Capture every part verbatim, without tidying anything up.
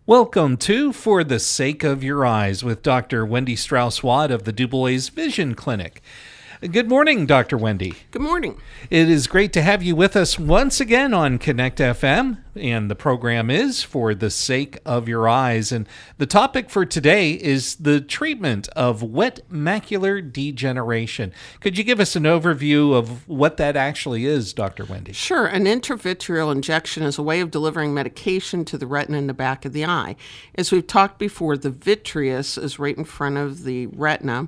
Welcome to For the Sake of Your Eyes with Doctor Wendy Strauss-Watt of the DuBois Vision Clinic. Good morning, Doctor Wendy. Good morning. It is great to have you with us once again on Connect F M, and the program is For the Sake of Your Eyes. And the topic for today is the treatment of wet macular degeneration. Could you give us an overview of what that actually is, Doctor Wendy? Sure. An intravitreal injection is a way of delivering medication to the retina in the back of the eye. As we've talked before, the vitreous is right in front of the retina,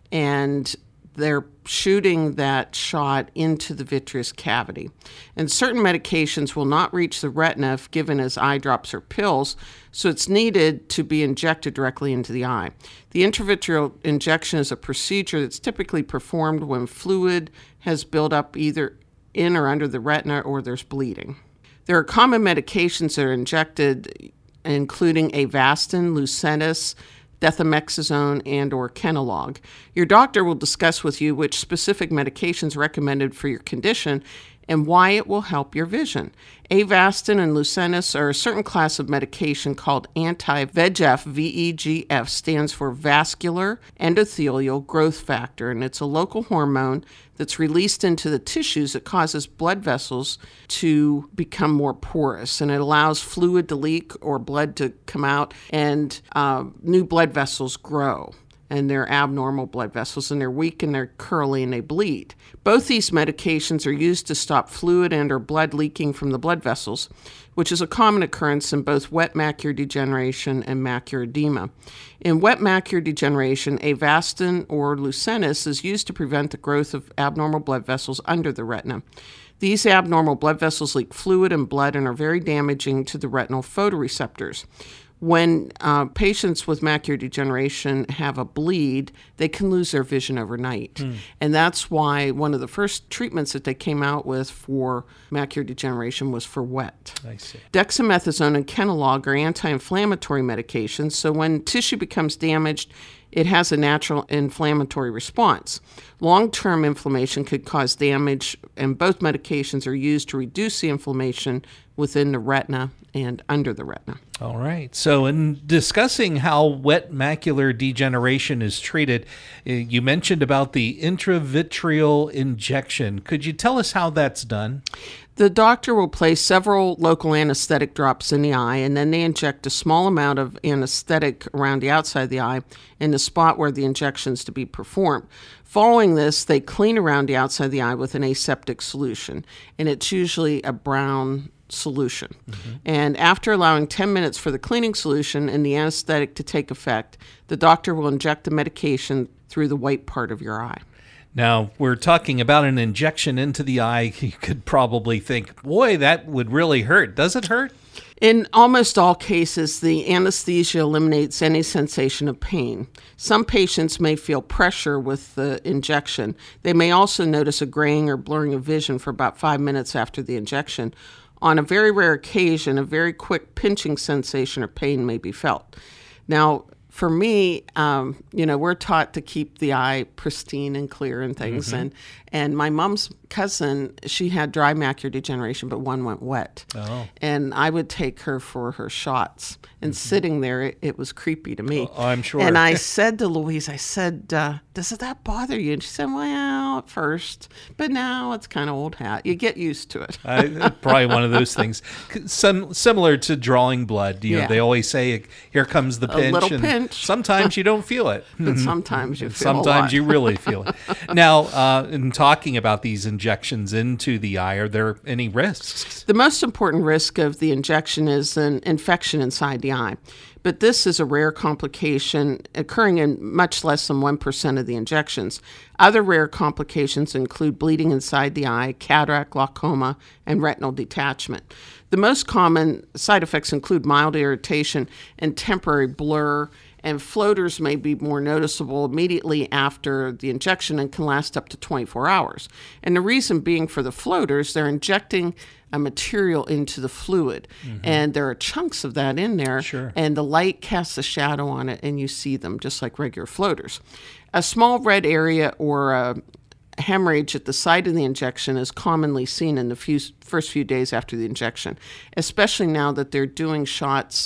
and they're shooting that shot into the vitreous cavity. And certain medications will not reach the retina if given as eye drops or pills, so it's needed to be injected directly into the eye. The intravitreal injection is a procedure that's typically performed when fluid has built up either in or under the retina or there's bleeding. There are common medications that are injected, including Avastin, Lucentis, dexamethasone, and or Kenalog. Your doctor will discuss with you which specific medications are recommended for your condition and why it will help your vision. Avastin and Lucentis are a certain class of medication called anti-V E G F. V E G F stands for vascular endothelial growth factor, and it's a local hormone that's released into the tissues that causes blood vessels to become more porous, and it allows fluid to leak or blood to come out, and uh, new blood vessels grow. And they're abnormal blood vessels, and they're weak, and they're curly, and they bleed. Both these medications are used to stop fluid and or blood leaking from the blood vessels, which is a common occurrence in both wet macular degeneration and macular edema. In wet macular degeneration, Avastin or Lucentis is used to prevent the growth of abnormal blood vessels under the retina. These abnormal blood vessels leak fluid and blood and are very damaging to the retinal photoreceptors. When uh, patients with macular degeneration have a bleed, they can lose their vision overnight. Mm. And that's why one of the first treatments that they came out with for macular degeneration was for wet. I see. Dexamethasone and Kenalog are anti-inflammatory medications, so when tissue becomes damaged, it has a natural inflammatory response. Long-term inflammation could cause damage, and both medications are used to reduce the inflammation within the retina and under the retina. All right. So in discussing how wet macular degeneration is treated, you mentioned about the intravitreal injection. Could you tell us how that's done? The doctor will place several local anesthetic drops in the eye, and then they inject a small amount of anesthetic around the outside of the eye in the spot where the injection is to be performed. Following this, they clean around the outside of the eye with an aseptic solution, and it's usually a brown solution. Mm-hmm. And after allowing ten minutes for the cleaning solution and the anesthetic to take effect, the doctor will inject the medication through the white part of your eye. Now, we're talking about an injection into the eye. You could probably think, boy, that would really hurt. Does it hurt? In almost all cases, the anesthesia eliminates any sensation of pain. Some patients may feel pressure with the injection. They may also notice a graying or blurring of vision for about five minutes after the injection. On a very rare occasion, a very quick pinching sensation or pain may be felt. Now, for me, um, you know, we're taught to keep the eye pristine and clear and things. Mm-hmm. And and my mom's cousin, she had dry macular degeneration, but one went wet. Oh. And I would take her for her shots. And mm-hmm. sitting there, it, it was creepy to me. Oh, I'm sure. And I said to Louise, I said, uh, does that bother you? And she said, well, at first, but now it's kind of old hat. You get used to it. I, probably one of those things. Some similar to drawing blood. You know, yeah. They always say, here comes the pinch. A little and pinch. Sometimes you don't feel it. But sometimes you feel Sometimes a lot. you really feel it. Now, uh, in talking about these injections into the eye, are there any risks? The most important risk of the injection is an infection inside the eye. But this is a rare complication occurring in much less than one percent of the injections. Other rare complications include bleeding inside the eye, cataract, glaucoma, and retinal detachment. The most common side effects include mild irritation and temporary blur, and floaters may be more noticeable immediately after the injection and can last up to twenty-four hours. And the reason being for the floaters, they're injecting a material into the fluid, mm-hmm. and there are chunks of that in there, sure. and the light casts a shadow on it, and you see them just like regular floaters. A small red area or a hemorrhage at the site of the injection is commonly seen in the few, first few days after the injection, especially now that they're doing shots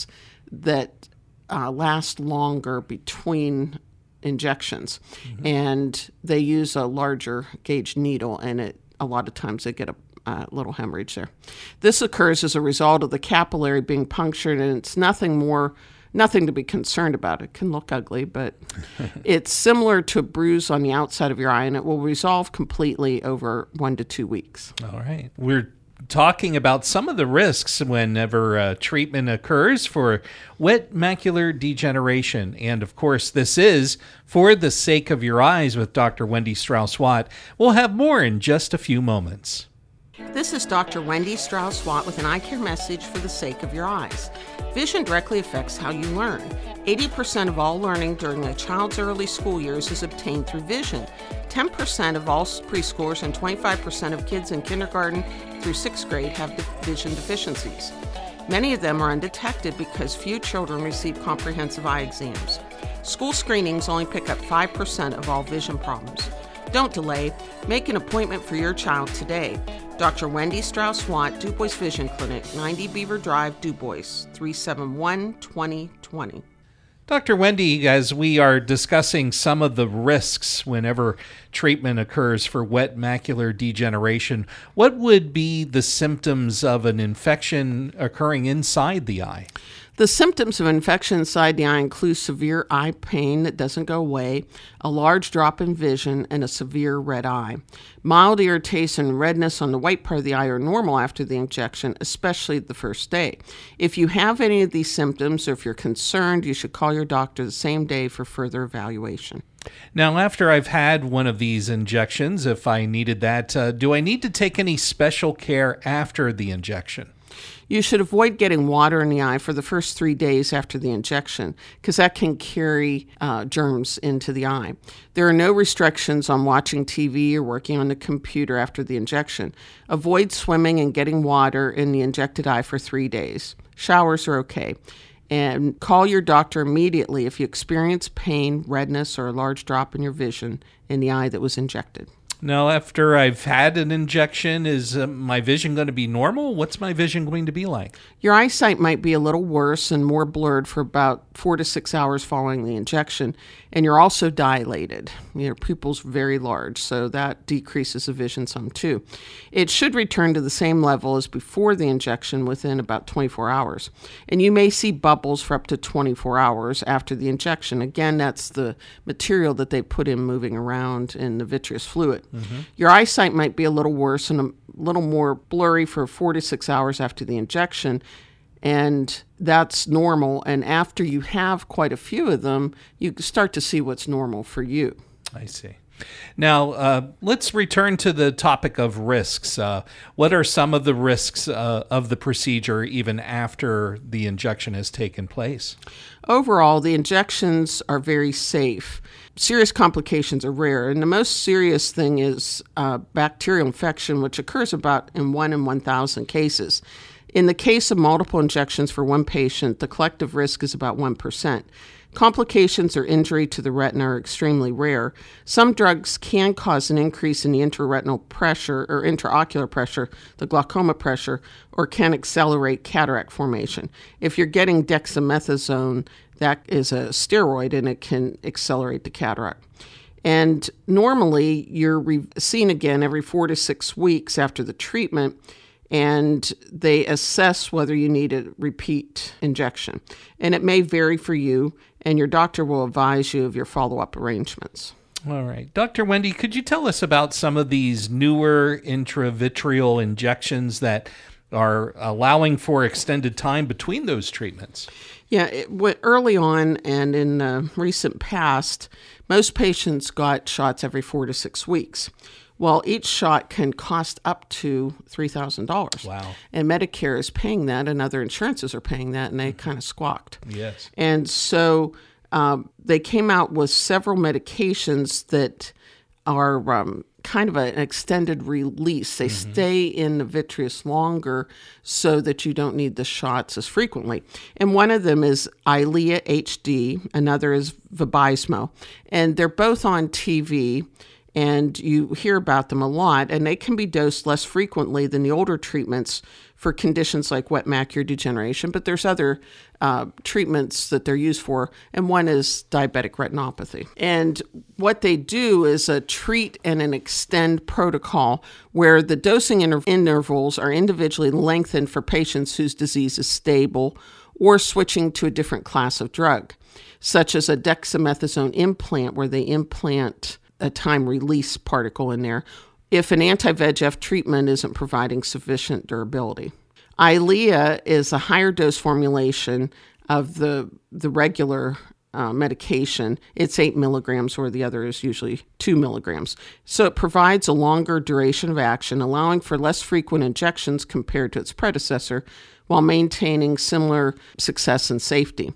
that uh, last longer between injections. Mm-hmm. And they use a larger gauge needle, and it a lot of times they get a uh, little hemorrhage there. This occurs as a result of the capillary being punctured, and it's nothing more, nothing to be concerned about. It can look ugly, but it's similar to a bruise on the outside of your eye, and it will resolve completely over one to two weeks. All right. We're talking about some of the risks whenever uh, treatment occurs for wet macular degeneration. And of course, this is For the Sake of Your Eyes with Doctor Wendy Strauss-Watt. We'll have more in just a few moments. This is Doctor Wendy Strauss-Watt with an eye care message for the sake of your eyes. Vision directly affects how you learn. eighty percent of all learning during a child's early school years is obtained through vision. ten percent of all preschoolers and twenty-five percent of kids in kindergarten through sixth grade have vision deficiencies. Many of them are undetected because few children receive comprehensive eye exams. School screenings only pick up five percent of all vision problems. Don't delay. Make an appointment for your child today. Doctor Wendy Strauss-Watt, Du Bois Vision Clinic, ninety Beaver Drive, Du Bois, three seven one, two zero two zero. Doctor Wendy, as we are discussing some of the risks whenever treatment occurs for wet macular degeneration, what would be the symptoms of an infection occurring inside the eye? The symptoms of infection inside the eye include severe eye pain that doesn't go away, a large drop in vision, and a severe red eye. Mild irritation and redness on the white part of the eye are normal after the injection, especially the first day. If you have any of these symptoms or if you're concerned, you should call your doctor the same day for further evaluation. Now, after I've had one of these injections, if I needed that, uh, do I need to take any special care after the injection? You should avoid getting water in the eye for the first three days after the injection because that can carry uh, germs into the eye. There are no restrictions on watching T V or working on the computer after the injection. Avoid swimming and getting water in the injected eye for three days. Showers are okay. And call your doctor immediately if you experience pain, redness, or a large drop in your vision in the eye that was injected. Now, after I've had an injection, is uh, my vision going to be normal? What's my vision going to be like? Your eyesight might be a little worse and more blurred for about four to six hours following the injection, and you're also dilated. Your pupil's very large, so that decreases the vision some too. It should return to the same level as before the injection within about twenty-four hours, and you may see bubbles for up to twenty-four hours after the injection. Again, that's the material that they put in moving around in the vitreous fluid. Mm-hmm. Your eyesight might be a little worse and a little more blurry for four to six hours after the injection, and that's normal. And after you have quite a few of them, you start to see what's normal for you. I see. Now, uh, let's return to the topic of risks. Uh, what are some of the risks uh, of the procedure even after the injection has taken place? Overall, the injections are very safe. Serious complications are rare, and the most serious thing is uh, bacterial infection, which occurs about in one in one thousand cases. In the case of multiple injections for one patient, the collective risk is about one percent. Complications or injury to the retina are extremely rare. Some drugs can cause an increase in the intraretinal pressure or intraocular pressure, the glaucoma pressure, or can accelerate cataract formation. If you're getting dexamethasone, that is a steroid and it can accelerate the cataract. And normally you're re- seen again every four to six weeks after the treatment, and they assess whether you need a repeat injection. And it may vary for you, and your doctor will advise you of your follow-up arrangements. All right. Doctor Wendy, could you tell us about some of these newer intravitreal injections that are allowing for extended time between those treatments? Yeah, it, what, early on and in the recent past, most patients got shots every four to six weeks. Well, each shot can cost up to three thousand dollars. Wow. And Medicare is paying that, and other insurances are paying that, and they kind of squawked. Yes. And so um, they came out with several medications that are um, kind of an extended release. They mm-hmm. stay in the vitreous longer so that you don't need the shots as frequently. And one of them is Eylea H D, another is Vabysmo. And they're both on T V. and you hear about them a lot, and they can be dosed less frequently than the older treatments for conditions like wet macular degeneration, but there's other uh, treatments that they're used for, and one is diabetic retinopathy. And what they do is a treat and an extend protocol where the dosing inter- intervals are individually lengthened for patients whose disease is stable or switching to a different class of drug, such as a dexamethasone implant where they implant a time-release particle in there if an anti-V E G F treatment isn't providing sufficient durability. Eylea is a higher dose formulation of the, the regular uh, medication. It's eight milligrams, where the other is usually two milligrams. So it provides a longer duration of action, allowing for less frequent injections compared to its predecessor, while maintaining similar success and safety.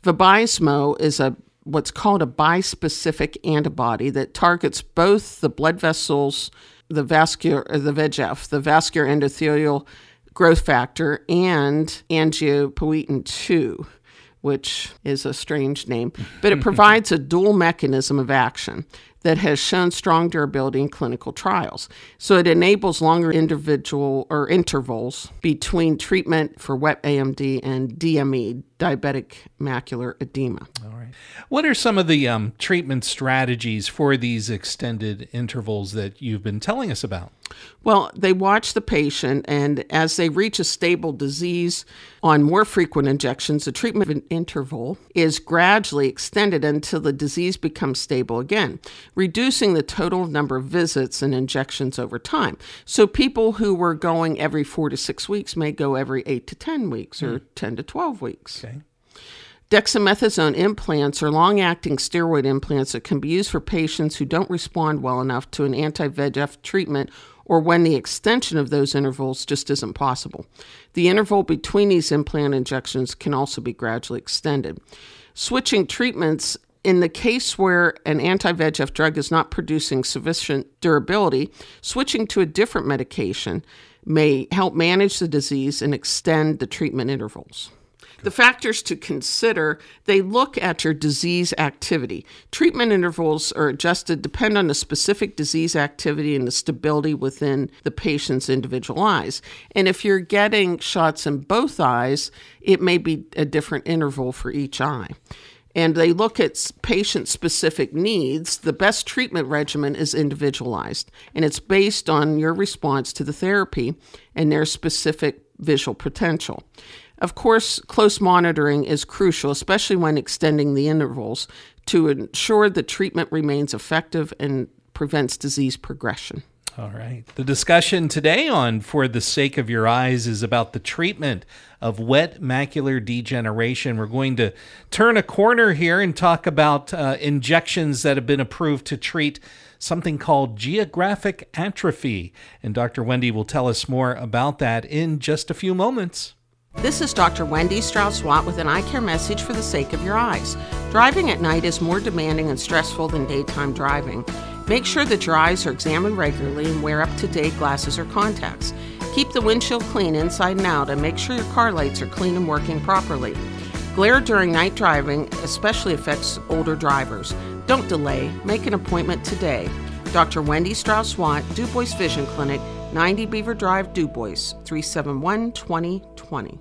Vabysmo is a what's called a bispecific antibody that targets both the blood vessels, the vascular, the V E G F, the vascular endothelial growth factor, and angiopoietin two, which is a strange name, but it provides a dual mechanism of action that has shown strong durability in clinical trials. So it enables longer individual or intervals between treatment for wet A M D and D M E, diabetic macular edema. All right. What are some of the um, treatment strategies for these extended intervals that you've been telling us about? Well, they watch the patient, and as they reach a stable disease on more frequent injections, the treatment interval is gradually extended until the disease becomes stable again, reducing the total number of visits and injections over time. So people who were going every four to six weeks may go every eight to ten weeks or mm. ten to twelve weeks. Okay. Dexamethasone implants are long-acting steroid implants that can be used for patients who don't respond well enough to an anti-V E G F treatment or when the extension of those intervals just isn't possible. The interval between these implant injections can also be gradually extended. Switching treatments, in the case where an anti-V E G F drug is not producing sufficient durability, switching to a different medication may help manage the disease and extend the treatment intervals. The factors to consider, they look at your disease activity. Treatment intervals are adjusted depend on the specific disease activity and the stability within the patient's individual eyes. And if you're getting shots in both eyes, it may be a different interval for each eye. And they look at patient-specific needs. The best treatment regimen is individualized, and it's based on your response to the therapy and their specific visual potential. Of course, close monitoring is crucial, especially when extending the intervals, to ensure the treatment remains effective and prevents disease progression. All right. The discussion today on For the Sake of Your Eyes is about the treatment of wet macular degeneration. We're going to turn a corner here and talk about uh, injections that have been approved to treat something called geographic atrophy. And Doctor Wendy will tell us more about that in just a few moments. This is Doctor Wendy Strauss-Watt with an eye care message for the sake of your eyes. Driving at night is more demanding and stressful than daytime driving. Make sure that your eyes are examined regularly and wear up-to-date glasses or contacts. Keep the windshield clean inside and out and make sure your car lights are clean and working properly. Glare during night driving especially affects older drivers. Don't delay. Make an appointment today. Doctor Wendy Strauss-Watt, Du Bois Vision Clinic, ninety Beaver Drive, Du Bois, three seven one, two zero two zero.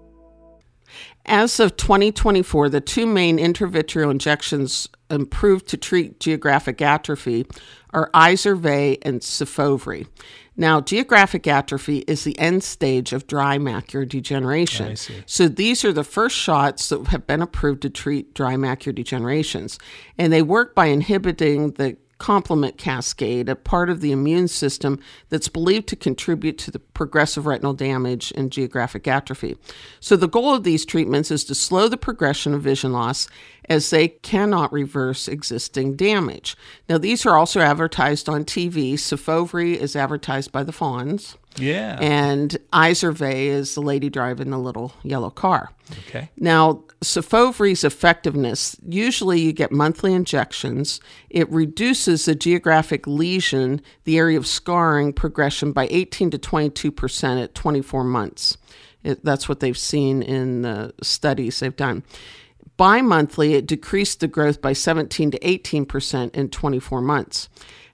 As of twenty twenty-four, the two main intravitreal injections approved to treat geographic atrophy are Izervay and Syfovre. Now, geographic atrophy is the end stage of dry macular degeneration. I see. So these are the first shots that have been approved to treat dry macular degenerations. And they work by inhibiting the complement cascade, a part of the immune system that's believed to contribute to the progressive retinal damage and geographic atrophy. So the goal of these treatments is to slow the progression of vision loss as they cannot reverse existing damage. Now, these are also advertised on T V. Syfovre is advertised by the Fonz. Yeah. And Izervay is the lady driving the little yellow car. Okay. Now, Syfovre's effectiveness, usually you get monthly injections. It reduces the geographic lesion, the area of scarring progression, by eighteen to twenty-two percent at twenty-four months. It, that's what they've seen in the studies they've done. Bi-monthly, it decreased the growth by seventeen to eighteen percent in twenty-four months.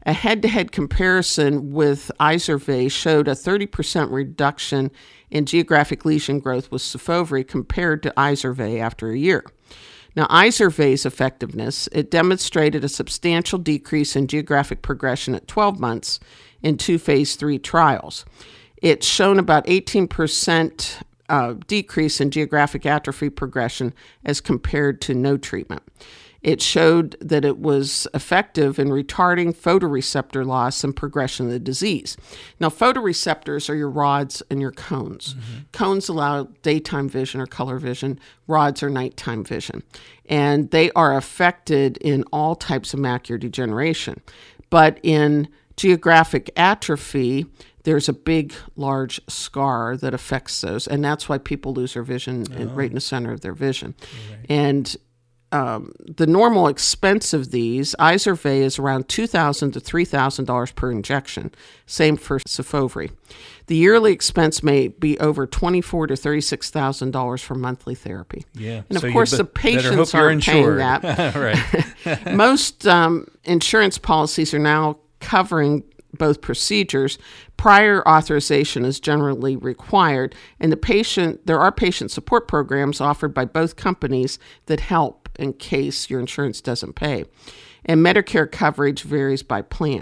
A head-to-head comparison with Izervay showed a thirty percent reduction in geographic lesion growth with Syfovre compared to Izervay after a year. Now, Izervay's effectiveness, it demonstrated a substantial decrease in geographic progression at twelve months in two phase three trials. It's shown about eighteen percent uh, decrease in geographic atrophy progression as compared to no treatment. It showed that it was effective in retarding photoreceptor loss and progression of the disease. Now, photoreceptors are your rods and your cones. Mm-hmm. Cones allow daytime vision or color vision. Rods are nighttime vision. And they are affected in all types of macular degeneration. But in geographic atrophy, there's a big, large scar that affects those. And that's why people lose their vision oh. in, right in the center of their vision. Right. And Um, the normal expense of these, Izervay is around two thousand dollars to three thousand dollars per injection. Same for Syfovre. The yearly expense may be over twenty-four thousand dollars to thirty-six thousand dollars for monthly therapy. Yeah. And of so course, be- the patients aren't paying that. Right. Most um, insurance policies are now covering both procedures. Prior authorization is generally required, and the patient there are patient support programs offered by both companies that help in case your insurance doesn't pay. And Medicare coverage varies by plan.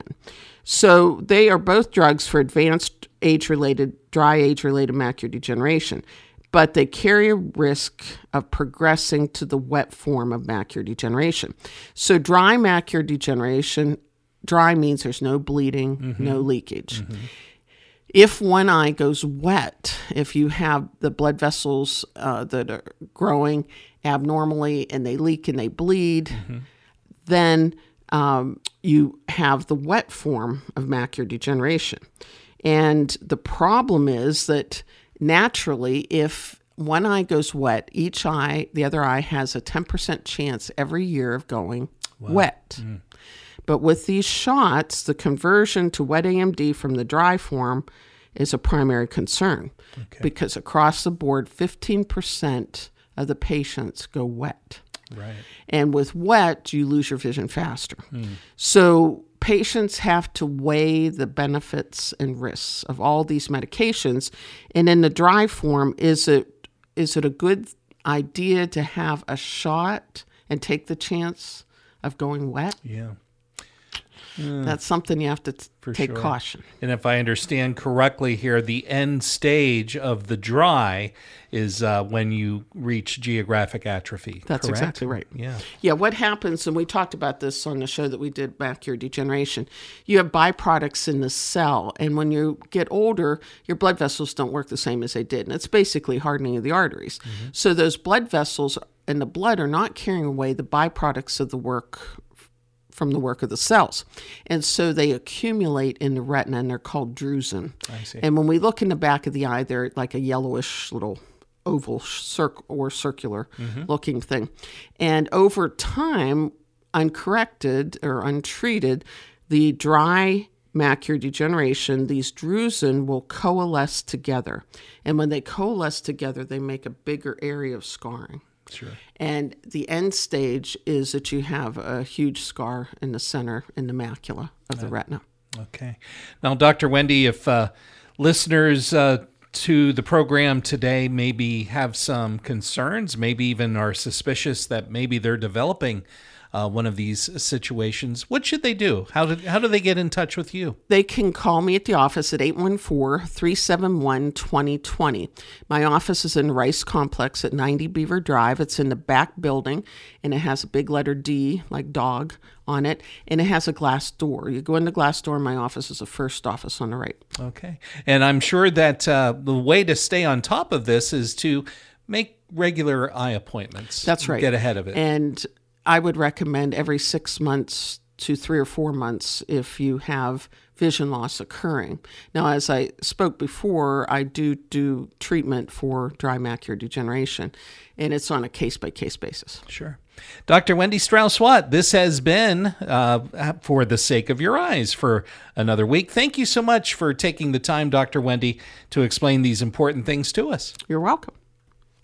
So they are both drugs for advanced age-related, dry age-related macular degeneration, but they carry a risk of progressing to the wet form of macular degeneration. So dry macular degeneration, dry means there's no bleeding, mm-hmm. no leakage. Mm-hmm. If one eye goes wet, if you have the blood vessels uh, that are growing abnormally and they leak and they bleed, mm-hmm. then um, you have the wet form of macular degeneration. And the problem is that naturally, if one eye goes wet, each eye, the other eye has a ten percent chance every year of going wow. wet. Mm. But with these shots, the conversion to wet A M D from the dry form is a primary concern okay. because across the board, fifteen percent of the patients go wet. Right. And with wet, you lose your vision faster. Mm. So patients have to weigh the benefits and risks of all these medications. And in the dry form, is it is it a good idea to have a shot and take the chance of going wet? Yeah. Mm. That's something you have to t- take sure. caution. And if I understand correctly here, the end stage of the dry is uh, when you reach geographic atrophy. That's correct? Exactly right. Yeah. Yeah, what happens, and we talked about this on the show that we did, Macular Degeneration, you have byproducts in the cell, and when you get older, your blood vessels don't work the same as they did, and it's basically hardening of the arteries. Mm-hmm. So those blood vessels in the blood are not carrying away the byproducts of the work from the work of the cells. And so they accumulate in the retina, and they're called drusen. I see. And when we look in the back of the eye, they're like a yellowish little oval circ- or circular mm-hmm. looking thing. And over time, uncorrected or untreated, the dry macular degeneration, these drusen will coalesce together. And when they coalesce together, they make a bigger area of scarring. Sure. And the end stage is that you have a huge scar in the center, in the macula of the uh, retina. Okay. Now, Doctor Wendy, if uh, listeners uh, to the program today maybe have some concerns, maybe even are suspicious that maybe they're developing Uh, one of these situations, what should they do? How do, how do they get in touch with you? They can call me at the office at eight one four, three seven one, two zero two zero. My office is in Rice Complex at ninety Beaver Drive. It's in the back building, and it has a big letter D, like dog, on it, and it has a glass door. You go in the glass door, my office is the first office on the right. Okay. And I'm sure that uh, the way to stay on top of this is to make regular eye appointments. That's right. Get ahead of it. And I would recommend every six months to three or four months if you have vision loss occurring. Now, as I spoke before, I do do treatment for dry macular degeneration, and it's on a case-by-case basis. Sure. Doctor Wendy Strauss-Watt, this has been uh, For the Sake of Your Eyes for another week. Thank you so much for taking the time, Doctor Wendy, to explain these important things to us. You're welcome.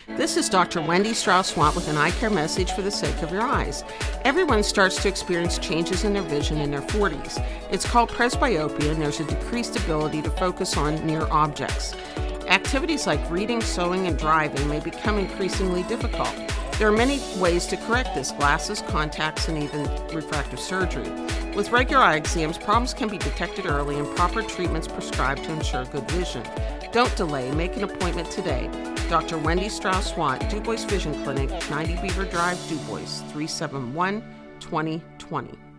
This is Doctor Wendy Strauss-Watt with an eye care message for the sake of your eyes. Everyone starts to experience changes in their vision in their forties. It's called presbyopia, and there's a decreased ability to focus on near objects. Activities like reading, sewing, and driving may become increasingly difficult. There are many ways to correct this: glasses, contacts, and even refractive surgery. With regular eye exams, problems can be detected early and proper treatments prescribed to ensure good vision. Don't delay. Make an appointment today. Doctor Wendy Strauss-Watt, Du Bois Vision Clinic, ninety Beaver Drive, Du Bois, three seven one, two zero two zero.